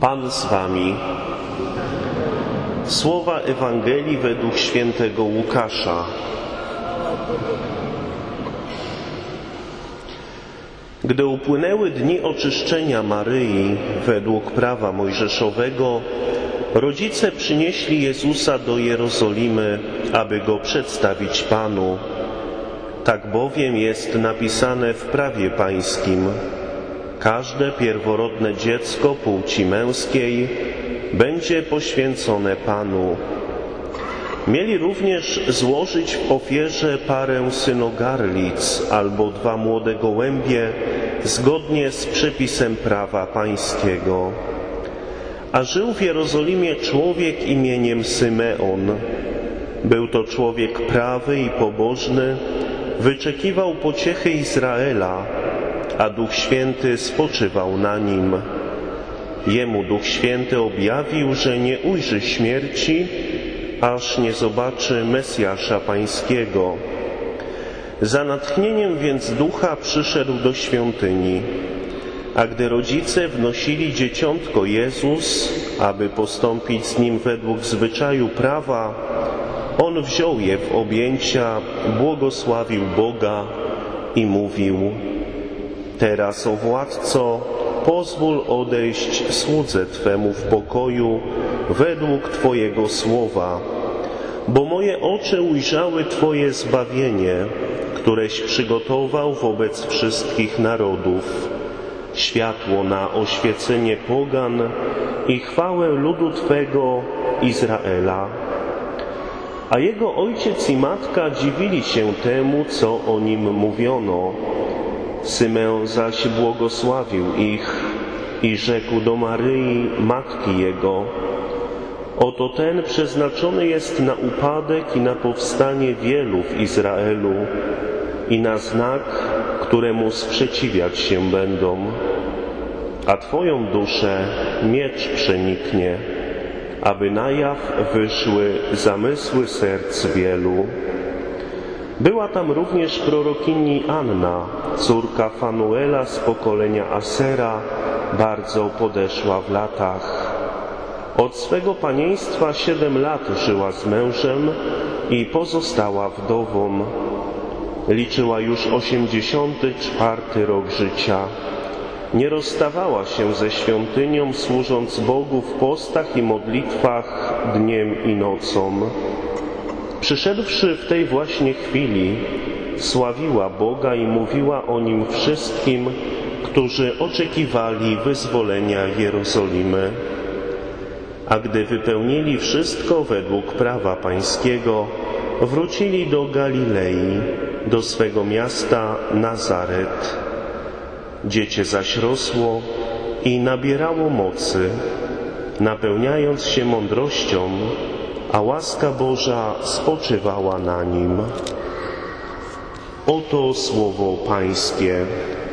Pan z wami. Słowa Ewangelii według świętego Łukasza. Gdy upłynęły dni oczyszczenia Maryi według prawa mojżeszowego, rodzice przynieśli Jezusa do Jerozolimy, aby Go przedstawić Panu. Tak bowiem jest napisane w prawie pańskim: każde pierworodne dziecko płci męskiej będzie poświęcone Panu. Mieli również złożyć w ofierze parę synogarlic albo 2 młode gołębie, zgodnie z przepisem prawa pańskiego. A żył w Jerozolimie człowiek imieniem Symeon. Był to człowiek prawy i pobożny, wyczekiwał pociechy Izraela, a Duch Święty spoczywał na nim. Jemu Duch Święty objawił, że nie ujrzy śmierci, aż nie zobaczy Mesjasza Pańskiego. Za natchnieniem więc Ducha przyszedł do świątyni, a gdy rodzice wnosili dzieciątko Jezus, aby postąpić z nim według zwyczaju prawa, On wziął je w objęcia, błogosławił Boga i mówił: teraz, o Władco, pozwól odejść słudze Twemu w pokoju według Twojego słowa, bo moje oczy ujrzały Twoje zbawienie, któreś przygotował wobec wszystkich narodów, światło na oświecenie pogan i chwałę ludu Twego Izraela. A jego ojciec i matka dziwili się temu, co o nim mówiono. Symeon zaś błogosławił ich i rzekł do Maryi, matki jego: oto ten przeznaczony jest na upadek i na powstanie wielu w Izraelu i na znak, któremu sprzeciwiać się będą. A Twoją duszę miecz przeniknie, aby na jaw wyszły zamysły serc wielu. Była tam również prorokini Anna, córka Fanuela z pokolenia Asera, bardzo podeszła w latach. Od swego panieństwa 7 lat żyła z mężem i pozostała wdową. Liczyła już 84 rok życia. Nie rozstawała się ze świątynią, służąc Bogu w postach i modlitwach dniem i nocą. Przyszedłszy w tej właśnie chwili, sławiła Boga i mówiła o Nim wszystkim, którzy oczekiwali wyzwolenia Jerozolimy. A gdy wypełnili wszystko według prawa pańskiego, wrócili do Galilei, do swego miasta Nazaret. Dziecię zaś rosło i nabierało mocy, napełniając się mądrością, a łaska Boża spoczywała na nim. Oto słowo Pańskie.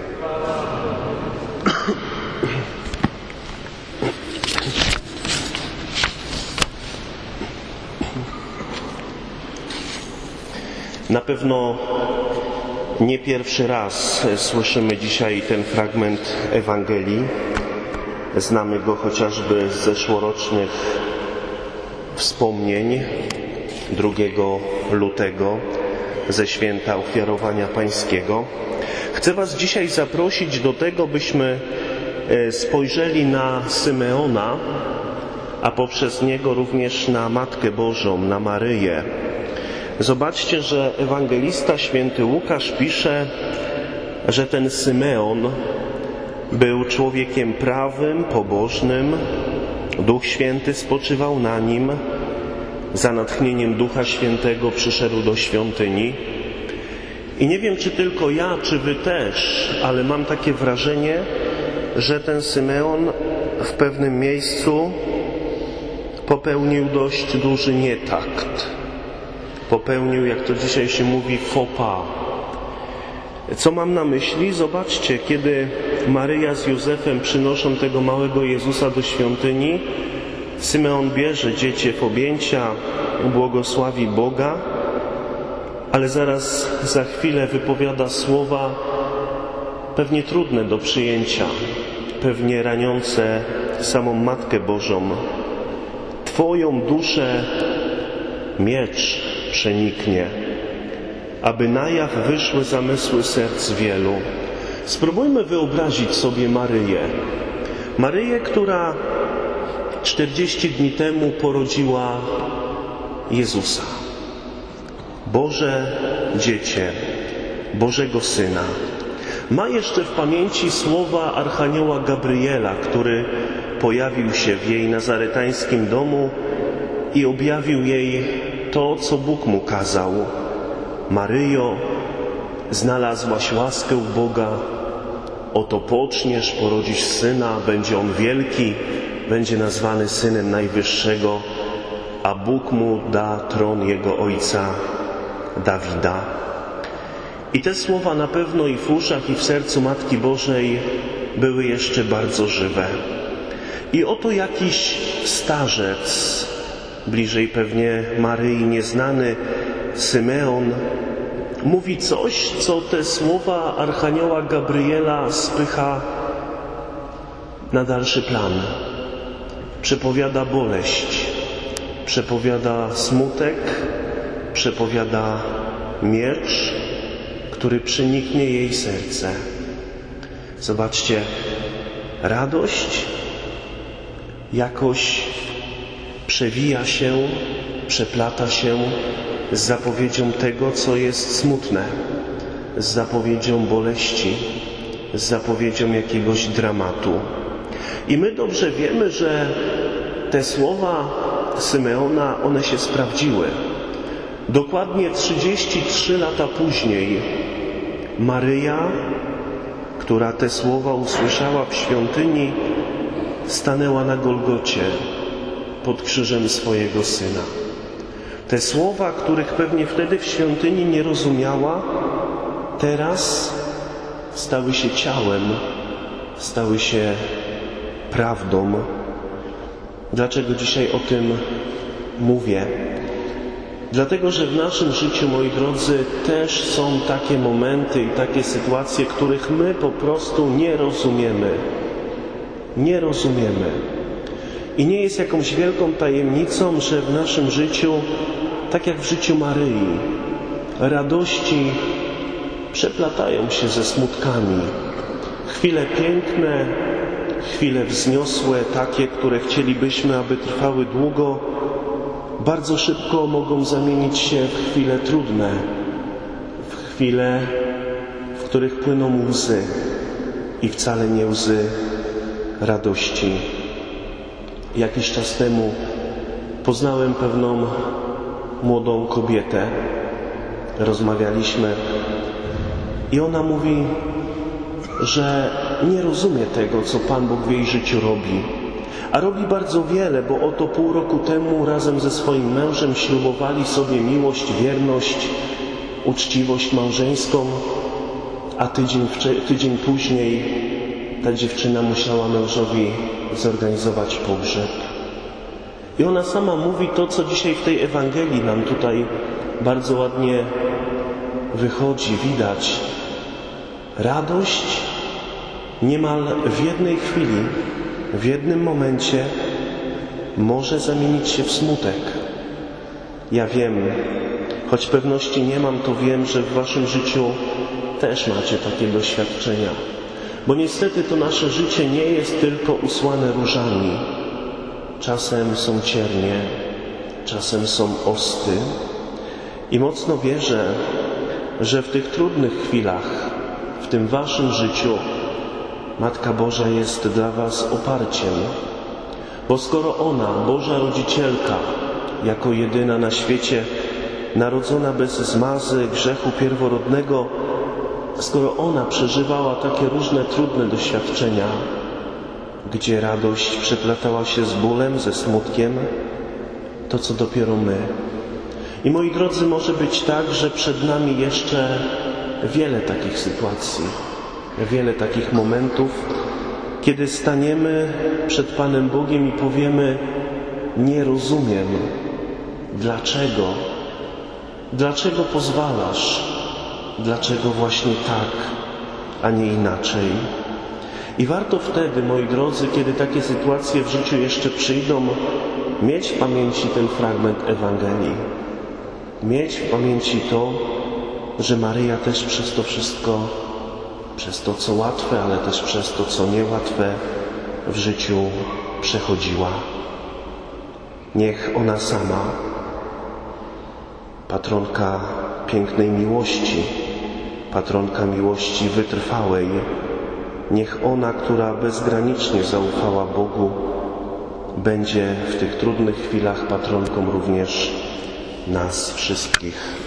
Na pewno nie pierwszy raz słyszymy dzisiaj ten fragment Ewangelii. Znamy go chociażby z zeszłorocznych wspomnień 2 lutego ze święta Ofiarowania Pańskiego. Chcę Was dzisiaj zaprosić do tego, byśmy spojrzeli na Symeona, a poprzez niego również na Matkę Bożą, na Maryję. Zobaczcie, że ewangelista święty Łukasz pisze, że ten Symeon był człowiekiem prawym, pobożnym, Duch Święty spoczywał na nim, za natchnieniem Ducha Świętego przyszedł do świątyni. I nie wiem, czy tylko ja, czy wy też, ale mam takie wrażenie, że ten Symeon w pewnym miejscu popełnił dość duży nietakt. Popełnił, jak to dzisiaj się mówi, faux pas. Co mam na myśli? Zobaczcie, kiedy Maryja z Józefem przynoszą tego małego Jezusa do świątyni, Symeon bierze dziecię w objęcia, błogosławi Boga, ale zaraz za chwilę wypowiada słowa pewnie trudne do przyjęcia. pewnie raniące samą Matkę Bożą. Twoją duszę miecz przeniknie, aby na jaw wyszły zamysły serc wielu. Spróbujmy wyobrazić sobie Maryję. Maryję, która 40 dni temu porodziła Jezusa. Boże Dziecię, Bożego Syna. Ma jeszcze w pamięci słowa Archanioła Gabriela, który pojawił się w jej nazaretańskim domu i objawił jej to, co Bóg mu kazał. Maryjo, znalazłaś łaskę u Boga, oto poczniesz, porodzisz syna, będzie on wielki, będzie nazwany Synem Najwyższego, a Bóg mu da tron jego ojca Dawida. I te słowa na pewno i w uszach, i w sercu Matki Bożej były jeszcze bardzo żywe. I oto jakiś starzec, bliżej pewnie Maryi nieznany, Symeon, mówi coś, co te słowa Archanioła Gabriela spycha na dalszy plan. Przepowiada boleść, przepowiada smutek, przepowiada miecz, który przeniknie jej serce. Zobaczcie, radość jakoś przewija się, przeplata się z zapowiedzią tego, co jest smutne, z zapowiedzią boleści, z zapowiedzią jakiegoś dramatu. I my dobrze wiemy, że te słowa Symeona, one się sprawdziły. Dokładnie 33 lata później Maryja, która te słowa usłyszała w świątyni, stanęła na Golgocie pod krzyżem swojego Syna. Te słowa, których pewnie wtedy w świątyni nie rozumiała, teraz stały się ciałem, stały się prawdą. Dlaczego dzisiaj o tym mówię? Dlatego, że w naszym życiu, moi drodzy, też są takie momenty i takie sytuacje, których my po prostu nie rozumiemy. Nie rozumiemy. I nie jest jakąś wielką tajemnicą, że w naszym życiu, tak jak w życiu Maryi, radości przeplatają się ze smutkami. Chwile piękne, chwile wzniosłe, takie, które chcielibyśmy, aby trwały długo, bardzo szybko mogą zamienić się w chwile trudne, w chwile, w których płyną łzy i wcale nie łzy radości. Jakiś czas temu poznałem pewną młodą kobietę, rozmawialiśmy i ona mówi, że nie rozumie tego, co Pan Bóg w jej życiu robi. A robi bardzo wiele, bo oto pół roku temu razem ze swoim mężem ślubowali sobie miłość, wierność, uczciwość małżeńską, a tydzień później ta dziewczyna musiała mężowi zorganizować pogrzeb. I ona sama mówi to, co dzisiaj w tej Ewangelii nam tutaj bardzo ładnie wychodzi, widać. Radość niemal w jednej chwili, w jednym momencie może zamienić się w smutek. Ja wiem, choć pewności nie mam, to wiem, że w waszym życiu też macie takie doświadczenia. Bo niestety to nasze życie nie jest tylko usłane różami. Czasem są ciernie, czasem są osty. I mocno wierzę, że w tych trudnych chwilach, w tym waszym życiu, Matka Boża jest dla was oparciem. Bo skoro ona, Boża Rodzicielka, jako jedyna na świecie, narodzona bez zmazy grzechu pierworodnego, skoro ona przeżywała takie różne trudne doświadczenia, gdzie radość przeplatała się z bólem, ze smutkiem, to co dopiero my. I moi drodzy, może być tak, że przed nami jeszcze wiele takich sytuacji, wiele takich momentów, kiedy staniemy przed Panem Bogiem i powiemy: nie rozumiem, dlaczego? Dlaczego pozwalasz? Dlaczego właśnie tak, a nie inaczej? I warto wtedy, moi drodzy, kiedy takie sytuacje w życiu jeszcze przyjdą, mieć w pamięci ten fragment Ewangelii. Mieć w pamięci to, że Maryja też przez to wszystko, przez to co łatwe, ale też przez to co niełatwe w życiu przechodziła. Niech ona sama, patronka pięknej miłości, patronka miłości wytrwałej, niech ona, która bezgranicznie zaufała Bogu, będzie w tych trudnych chwilach patronką również nas wszystkich.